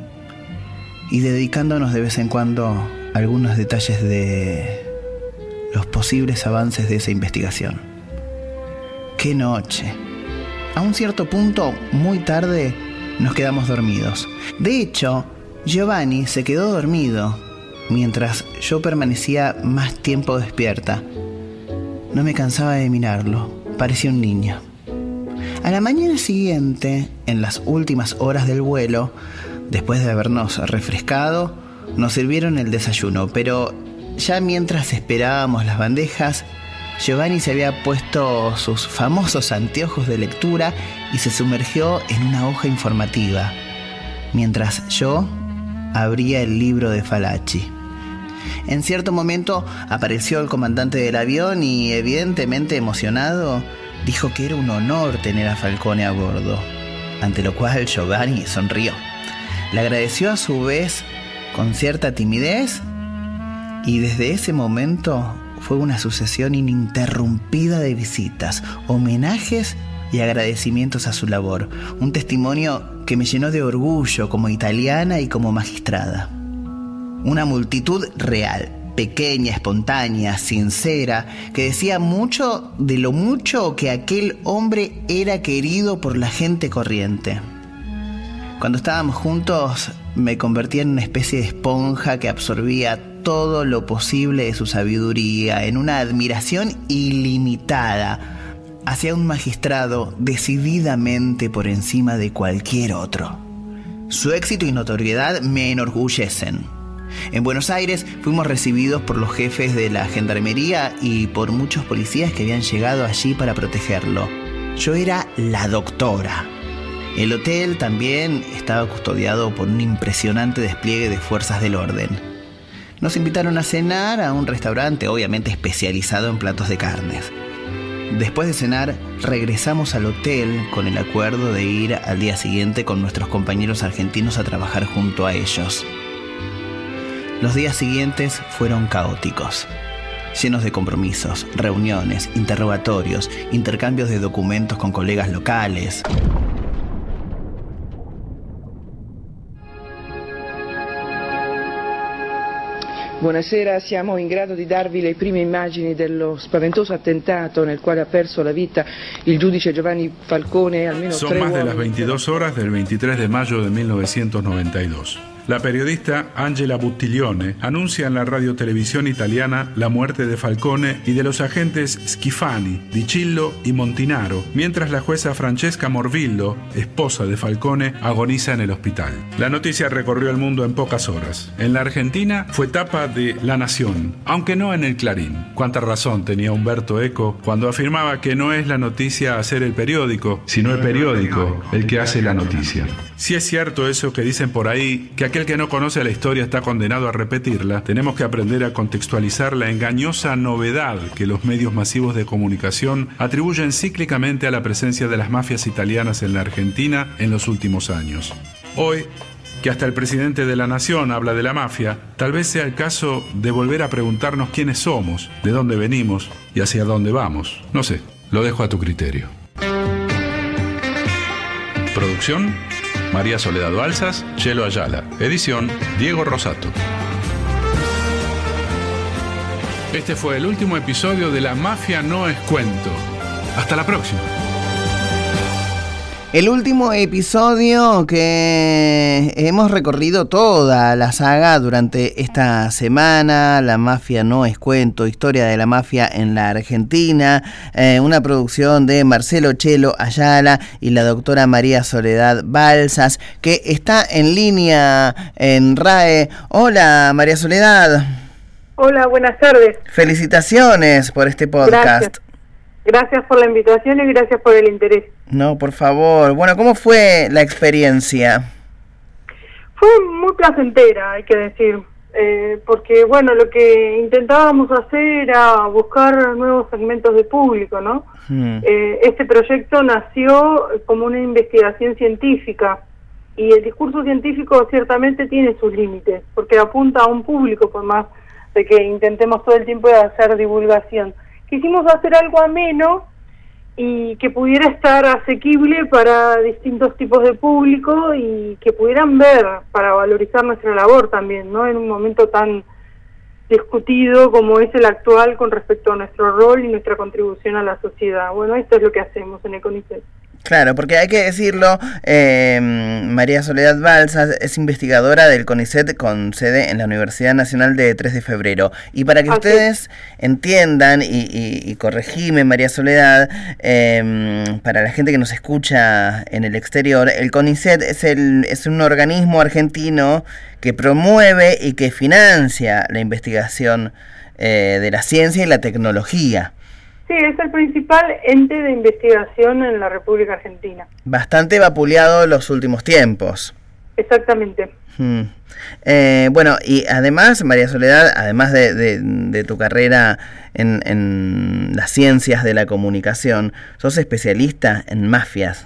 S1: y dedicándonos de vez en cuando a algunos detalles de los posibles avances de esa investigación. ¡Qué noche! A un cierto punto, muy tarde, nos quedamos dormidos. De hecho, Giovanni se quedó dormido, mientras yo permanecía más tiempo despierta. No me cansaba de mirarlo, parecía un niño. A la mañana siguiente, en las últimas horas del vuelo, después de habernos refrescado, nos sirvieron el desayuno, pero ya mientras esperábamos las bandejas, Giovanni se había puesto sus famosos anteojos de lectura y se sumergió en una hoja informativa, mientras yo abría el libro de Fallaci. En cierto momento apareció el comandante del avión y, evidentemente emocionado, dijo que era un honor tener a Falcone a bordo, ante lo cual Giovanni sonrió. Le agradeció a su vez con cierta timidez y desde ese momento fue una sucesión ininterrumpida de visitas, homenajes y agradecimientos a su labor. Un testimonio que me llenó de orgullo como italiana y como magistrada. Una multitud real, pequeña, espontánea, sincera, que decía mucho de lo mucho que aquel hombre era querido por la gente corriente. Cuando estábamos juntos, me convertía en una especie de esponja que absorbía todo lo posible de su sabiduría, en una admiración ilimitada hacia un magistrado decididamente por encima de cualquier otro. Su éxito y notoriedad me enorgullecen. En Buenos Aires fuimos recibidos por los jefes de la gendarmería y por muchos policías que habían llegado allí para protegerlo. Yo era la doctora. El hotel también estaba custodiado por un impresionante despliegue de fuerzas del orden. Nos invitaron a cenar a un restaurante obviamente especializado en platos de carnes. Después de cenar, regresamos al hotel con el acuerdo de ir al día siguiente con nuestros compañeros argentinos a trabajar junto a ellos. Los días siguientes fueron caóticos, llenos de compromisos, reuniones, interrogatorios, intercambios de documentos con colegas locales.
S11: Buonasera, siamo in grado di darvi le prime immagini dello spaventoso attentato nel quale ha perso la vita il giudice Giovanni Falcone. Almeno
S9: Son
S11: tre
S9: más de
S11: uomini.
S9: las veintidós horas del veintitrés de mayo de mil novecientos noventa y dos. La periodista Angela Buttiglione anuncia en la radiotelevisión italiana la muerte de Falcone y de los agentes Schifani, Di Cillo y Montinaro, mientras la jueza Francesca Morvillo, esposa de Falcone, agoniza en el hospital. La noticia recorrió el mundo en pocas horas. En la Argentina fue tapa de La Nación, aunque no en el Clarín. Cuánta razón tenía Umberto Eco cuando afirmaba que no es la noticia hacer el periódico, sino el periódico el que hace la noticia. Si es cierto eso que dicen por ahí, que aquel que no conoce la historia está condenado a repetirla, tenemos que aprender a contextualizar la engañosa novedad que los medios masivos de comunicación atribuyen cíclicamente a la presencia de las mafias italianas en la Argentina en los últimos años. Hoy, que hasta el presidente de la Nación habla de la mafia, tal vez sea el caso de volver a preguntarnos quiénes somos, de dónde venimos y hacia dónde vamos. No sé, lo dejo a tu criterio. Producción: María Soledad Balsas, Chelo Ayala. Edición: Diego Rosato. Este fue el último episodio de La Mafia No es Cuento. Hasta la próxima.
S1: El último episodio que hemos recorrido toda la saga durante esta semana, La Mafia No es Cuento, historia de la mafia en la Argentina, eh, una producción de Marcelo Chelo Ayala y la doctora María Soledad Balsas, que está en línea en RAE. Hola, María Soledad.
S12: Hola, buenas tardes.
S1: Felicitaciones por este podcast.
S12: Gracias. Gracias por la invitación y gracias por el interés.
S1: No, por favor. Bueno, ¿cómo fue la experiencia?
S12: Fue muy placentera, hay que decir, eh, porque, bueno, lo que intentábamos hacer era buscar nuevos segmentos de público, ¿no? Hmm. Eh, este proyecto nació como una investigación científica y el discurso científico ciertamente tiene sus límites, porque apunta a un público, por más de que intentemos todo el tiempo de hacer divulgación. Quisimos hacer algo ameno y que pudiera estar asequible para distintos tipos de público y que pudieran ver para valorizar nuestra labor también, ¿no? En un momento tan discutido como es el actual con respecto a nuestro rol y nuestra contribución a la sociedad. Bueno, esto es lo que hacemos en el CONICET.
S1: Claro, porque hay que decirlo, eh, María Soledad Balsas es investigadora del CONICET con sede en la Universidad Nacional de tres de febrero. Y para que Así. ustedes entiendan, y, y, y corregime, María Soledad, eh, para la gente que nos escucha en el exterior, el CONICET es, el, es un organismo argentino que promueve y que financia la investigación eh, de la ciencia y la tecnología.
S12: Sí, es el principal ente de investigación en la República Argentina.
S1: Bastante vapuleado los últimos tiempos.
S12: Exactamente.
S1: Hmm. Eh, bueno, y además, María Soledad, además de, de, de tu carrera en, en las ciencias de la comunicación, sos especialista en mafias.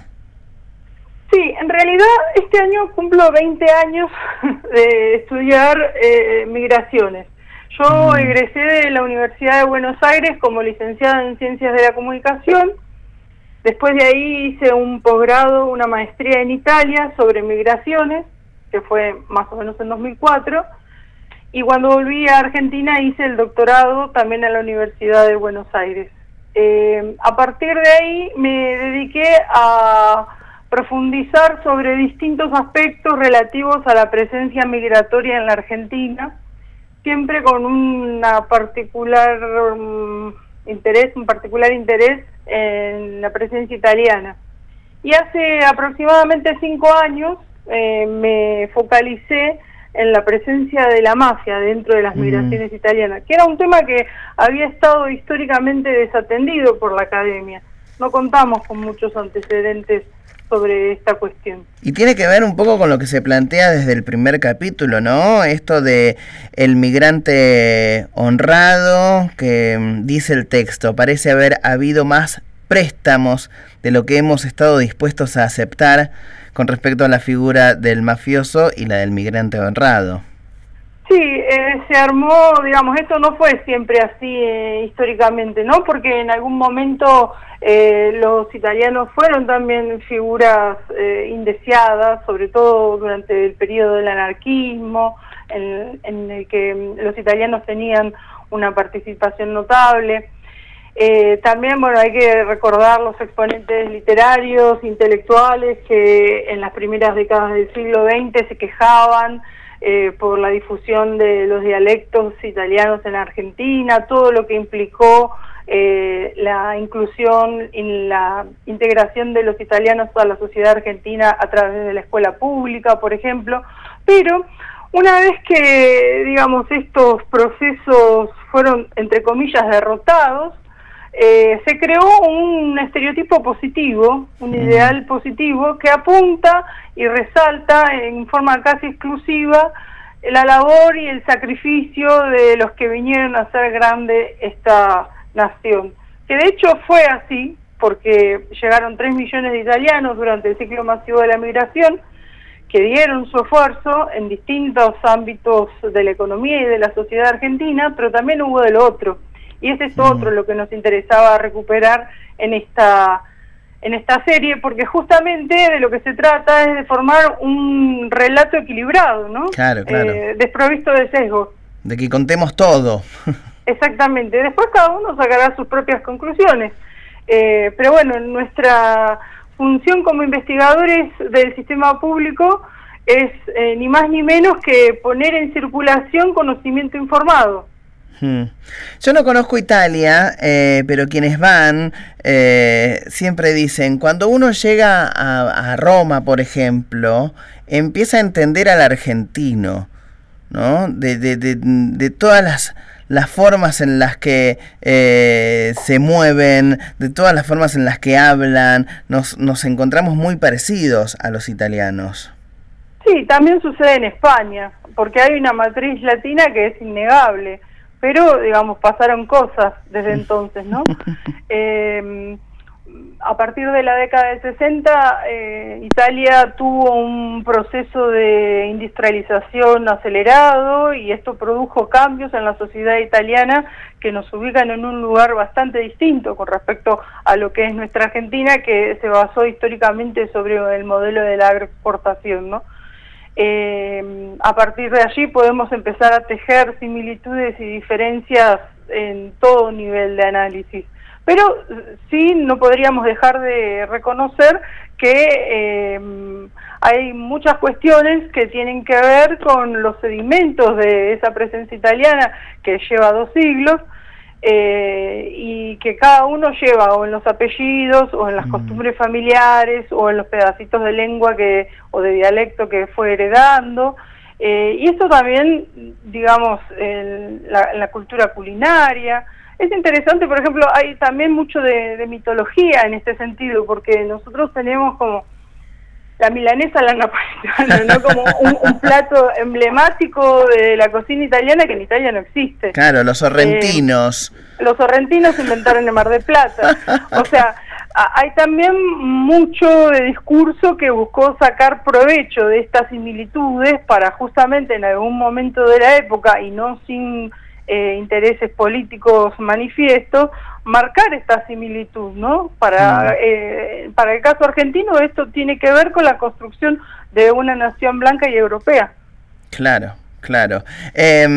S12: Sí, en realidad este año cumplo veinte años de estudiar eh, migraciones. Yo egresé de la Universidad de Buenos Aires como licenciada en Ciencias de la Comunicación. Después de ahí hice un posgrado, una maestría en Italia sobre migraciones, que fue más o menos en dos mil cuatro. Y cuando volví a Argentina hice el doctorado también en la Universidad de Buenos Aires. Eh, a partir de ahí me dediqué a profundizar sobre distintos aspectos relativos a la presencia migratoria en la Argentina, siempre con una particular um, interés, un particular interés en la presencia italiana. Y hace aproximadamente cinco años eh, me focalicé en la presencia de la mafia dentro de las migraciones mm. italianas, que era un tema que había estado históricamente desatendido por la academia. no contamos con muchos antecedentes sobre esta cuestión.
S1: Y tiene que ver un poco con lo que se plantea desde el primer capítulo, ¿no? Esto de el migrante honrado, que dice el texto, parece haber habido más préstamos de lo que hemos estado dispuestos a aceptar con respecto a la figura del mafioso y la del migrante honrado.
S12: Sí, eh, se armó, digamos, esto no fue siempre así eh, históricamente, ¿no? Porque en algún momento eh, los italianos fueron también figuras eh, indeseadas, sobre todo durante el periodo del anarquismo, en, en el que los italianos tenían una participación notable. Eh, también, bueno, hay que recordar los exponentes literarios, intelectuales, que en las primeras décadas del siglo veinte se quejaban Eh, por la difusión de los dialectos italianos en Argentina, todo lo que implicó eh, la inclusión y la integración de los italianos a la sociedad argentina a través de la escuela pública, por ejemplo. Pero una vez que, digamos, estos procesos fueron, entre comillas, derrotados, Eh, se creó un estereotipo positivo, un ideal positivo que apunta y resalta en forma casi exclusiva la labor y el sacrificio de los que vinieron a hacer grande esta nación. Que de hecho fue así, porque llegaron tres millones de italianos durante el ciclo masivo de la migración, que dieron su esfuerzo en distintos ámbitos de la economía y de la sociedad argentina, pero también hubo de lo otro. Y ese es otro lo que nos interesaba recuperar en esta en esta serie, porque justamente de lo que se trata es de formar un relato equilibrado, ¿no?
S1: Claro, claro.
S12: Eh, desprovisto de sesgos.
S1: De que contemos todo.
S12: Exactamente. Después cada uno sacará sus propias conclusiones. Eh, pero bueno, nuestra función como investigadores del sistema público es eh, ni más ni menos que poner en circulación conocimiento informado.
S1: Hmm. Yo no conozco Italia, eh, pero quienes van eh, siempre dicen, cuando uno llega a, a Roma, por ejemplo, empieza a entender al argentino, ¿no? De, de, de, de todas las, las formas en las que eh, se mueven, de todas las formas en las que hablan, nos, nos encontramos muy parecidos a los italianos.
S12: Sí, también sucede en España, porque hay una matriz latina que es innegable. Pero, digamos, pasaron cosas desde entonces, ¿no? Eh, a partir de la década del sesenta, eh, Italia tuvo un proceso de industrialización acelerado y esto produjo cambios en la sociedad italiana que nos ubican en un lugar bastante distinto con respecto a lo que es nuestra Argentina, que se basó históricamente sobre el modelo de la agroexportación, ¿no? Eh, a partir de allí podemos empezar a tejer similitudes y diferencias en todo nivel de análisis. Pero sí no podríamos dejar de reconocer que eh, hay muchas cuestiones que tienen que ver con los sedimentos de esa presencia italiana que lleva dos siglos, Eh, y que cada uno lleva o en los apellidos o en las mm. costumbres familiares o en los pedacitos de lengua que o de dialecto que fue heredando, eh, y esto también, digamos, en la, en la cultura culinaria. Es interesante, por ejemplo, hay también mucho de, de mitología en este sentido, porque nosotros tenemos como la milanesa a la napolitana, ¿no? Como un, un plato emblemático de la cocina italiana que en Italia no existe.
S1: Claro, los sorrentinos.
S12: Eh, los sorrentinos inventaron en Mar del Plata. O sea, a, hay también mucho de discurso que buscó sacar provecho de estas similitudes para justamente en algún momento de la época, y no sin eh, intereses políticos manifiestos, marcar esta similitud, ¿no? Para, eh, para el caso argentino esto tiene que ver con la construcción de una nación blanca y europea.
S1: Claro, claro. Eh,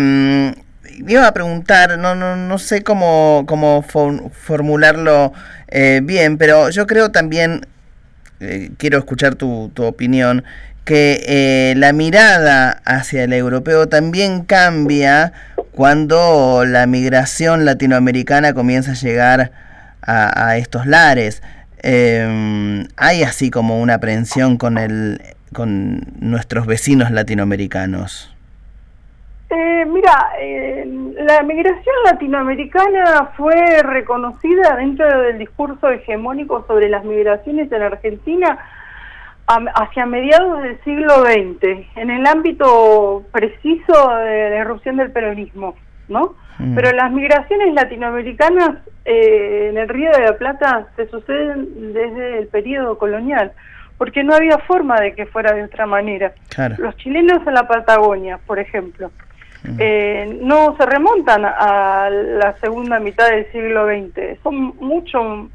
S1: iba a preguntar, no no no sé cómo, cómo for, formularlo eh, bien, pero yo creo también, eh, quiero escuchar tu, tu opinión, que eh, la mirada hacia el europeo también cambia cuando la migración latinoamericana comienza a llegar a, a estos lares. Eh, hay así como una aprehensión con el con nuestros vecinos latinoamericanos.
S12: Eh, mira, eh, la migración latinoamericana fue reconocida dentro del discurso hegemónico sobre las migraciones en Argentina a, hacia mediados del siglo veinte, en el ámbito preciso de la irrupción del peronismo, ¿no? Mm. Pero las migraciones latinoamericanas eh, en el Río de la Plata se suceden desde el periodo colonial, porque no había forma de que fuera de otra manera. Claro. Los chilenos en la Patagonia, por ejemplo, mm. eh, no se remontan a la segunda mitad del siglo veinte, son mucho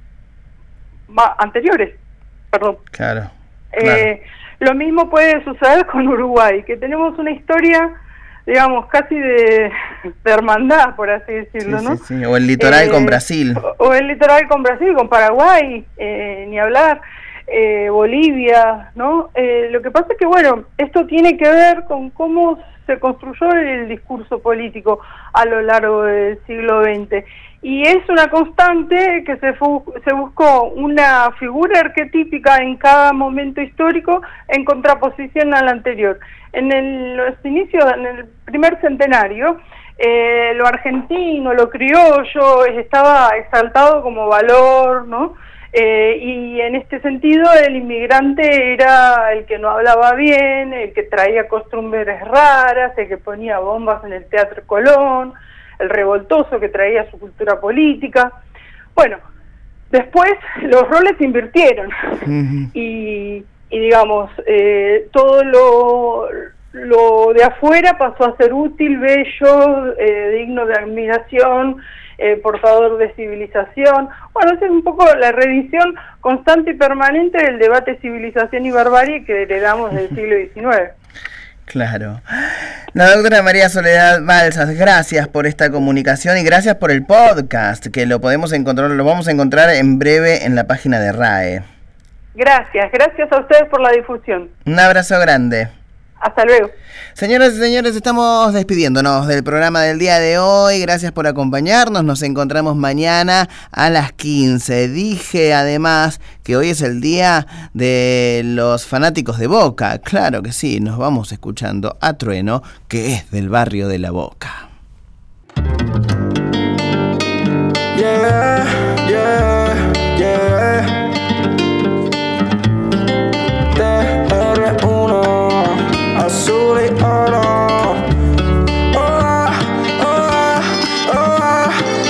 S12: más anteriores, perdón.
S1: Claro.
S12: claro. Eh, lo mismo puede suceder con Uruguay, que tenemos una historia, digamos, casi de, de hermandad, por así decirlo, sí, ¿no?
S1: Sí, sí. O el litoral eh, con Brasil.
S12: O, o el litoral con Brasil, con Paraguay, eh, ni hablar. Eh, Bolivia, ¿no? Eh, lo que pasa es que, bueno, esto tiene que ver con cómo se construyó el discurso político a lo largo del siglo veinte. Y es una constante que se, se buscó una figura arquetípica en cada momento histórico en contraposición al anterior. En el, los inicios, en el primer centenario, eh, lo argentino, lo criollo, estaba exaltado como valor, ¿no? Eh, y en este sentido el inmigrante era el que no hablaba bien, el que traía costumbres raras, el que ponía bombas en el Teatro Colón, el revoltoso que traía su cultura política. Bueno, después los roles se invirtieron. Uh-huh. y, y digamos, eh, todo lo, lo de afuera pasó a ser útil, bello, eh, digno de admiración, Eh, portador de civilización. Bueno, esa es un poco la revisión constante y permanente del debate civilización y barbarie que heredamos del siglo diecinueve.
S1: Claro. La doctora María Soledad Balsas, gracias por esta comunicación y gracias por el podcast, que lo podemos encontrar, lo vamos a encontrar en breve en la página de R A E.
S12: Gracias, gracias a ustedes por la difusión.
S1: Un abrazo grande.
S12: Hasta luego.
S1: Señoras y señores, estamos despidiéndonos del programa del día de hoy. Gracias por acompañarnos. Nos encontramos mañana a las quince. Dije además que hoy es el día de los fanáticos de Boca. Claro que sí, nos vamos escuchando a Trueno, que es del barrio de La Boca.
S13: Yeah, yeah, yeah. Azul y oro. Oh, oh, oh.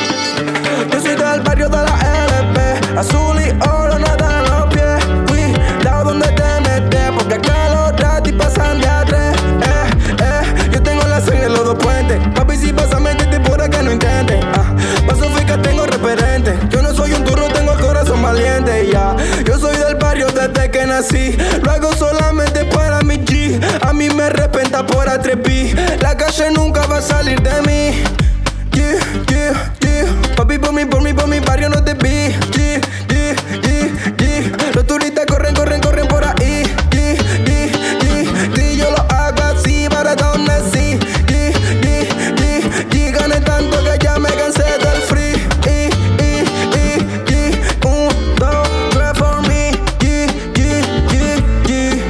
S13: Yo soy del barrio de la L P. Azul y oro, nada en los pies. Cuidado donde te metes, porque acá los ratis pasan de a tres. Eh, eh. Yo tengo la sangre en los dos puentes. Papi, si vas a meterte por acá, no intentes. Ah, paso fica, tengo referente. Yo no soy un turro, tengo el corazón valiente. Ya, yeah. Yo soy del barrio desde que nací. Lo hago solamente para mi G. A mí me arrepienta por atreví. La calle nunca va a salir de mí. Yeah, yeah, yeah. Papi, por mí, por mí, por mi barrio no te vi. Yeah, yeah, yeah, yeah. Los turistas corren, corren, corren por ahí. Yeah, yeah, yeah, yeah. Yo lo hago así para donde sí. Yeah, yeah, yeah, yeah. Gané tanto que ya me cansé del free. Yeah, yeah, yeah, yeah. Un, dos, tres for me. Yeah, yeah, yeah,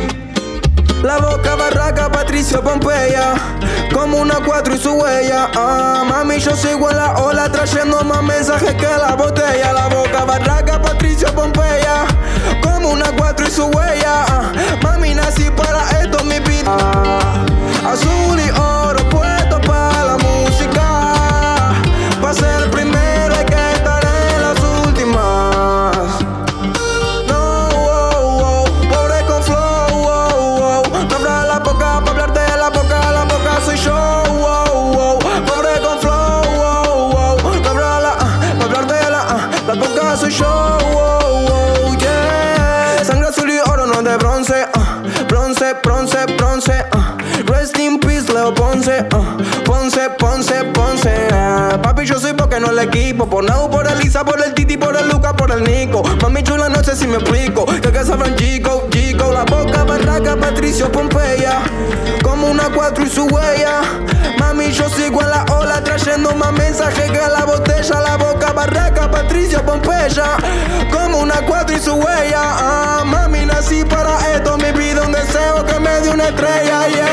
S13: yeah. La Boca, Barraca, Patricio, Pompeya, como una cuatro y su huella. Ah, mami, yo sigo en la ola trayendo más mensajes que la botella. La Boca, Barraca, Patricio, Pompeya, como una cuatro y su huella. Ah, mami, nací para esto, mi vida. Ah, azul y oro puesto para la música. Pa' ser el primero hay que estar en las últimas. No, wow, wow, pobre con flow, wow, wow. No abra la boca pa' hablarte de la boca, la boca soy yo, wow, wow. Pobre con flow, wow, wow. No abra la, uh, pa' hablarte de la, uh, la boca soy yo, wow, wow, yeah. Sangre azul y oro, no de bronce, uh, bronce, bronce, bronce, uh. Rest in peace, Leo Ponce, uh, Ponce, Ponce, Ponce, uh. Papi, yo soy porque no el equipo. Por Nau, por Elisa, por el Titi, por el Luca, por el Nico. Mami chula, no sé si me explico. Que acá sabrán chico, chico. La Boca, Barraca, Patricio, Pompeya, como una cuatro y su huella. Mami, yo sigo en la ola trayendo más mensajes que la botella. La Boca, Barraca, Patricio, Pompeya, como una cuatro y su huella. Ah, mami, nací para esto, me pido un deseo que me dé una estrella, yeah.